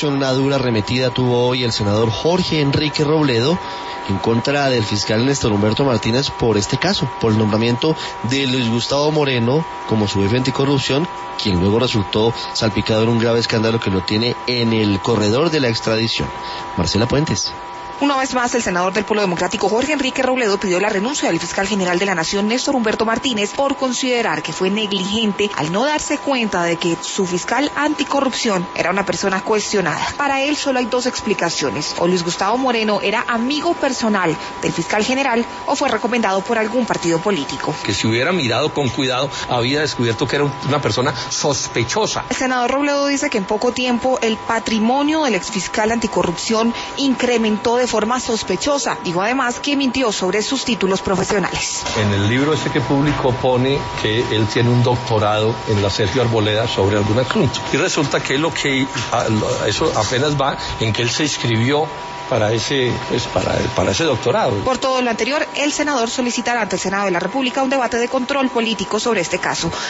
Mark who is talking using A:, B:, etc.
A: Corrupción. Una dura arremetida tuvo hoy el senador Jorge Enrique Robledo en contra del fiscal Néstor Humberto Martínez por este caso, por el nombramiento de Luis Gustavo Moreno como su jefe anticorrupción, quien luego resultó salpicado en un grave escándalo que lo tiene en el corredor de la extradición. Marcela Puentes.
B: Una vez más, el senador del Polo Democrático Jorge Enrique Robledo pidió la renuncia del fiscal general de la Nación Néstor Humberto Martínez por considerar que fue negligente al no darse cuenta de que su fiscal anticorrupción era una persona cuestionada. Para él solo hay dos explicaciones: o Luis Gustavo Moreno era amigo personal del fiscal general o fue recomendado por algún partido político.
C: Que si hubiera mirado con cuidado había descubierto que era una persona sospechosa.
B: El senador Robledo dice que en poco tiempo el patrimonio del exfiscal anticorrupción incrementó de forma sospechosa. Dijo además que mintió sobre sus títulos profesionales.
C: En el libro ese que publicó pone que él tiene un doctorado en la Sergio Arboleda sobre algún asunto. Y resulta que eso apenas va en que él se inscribió para ese doctorado.
B: Por todo lo anterior, el senador solicitará ante el Senado de la República un debate de control político sobre este caso.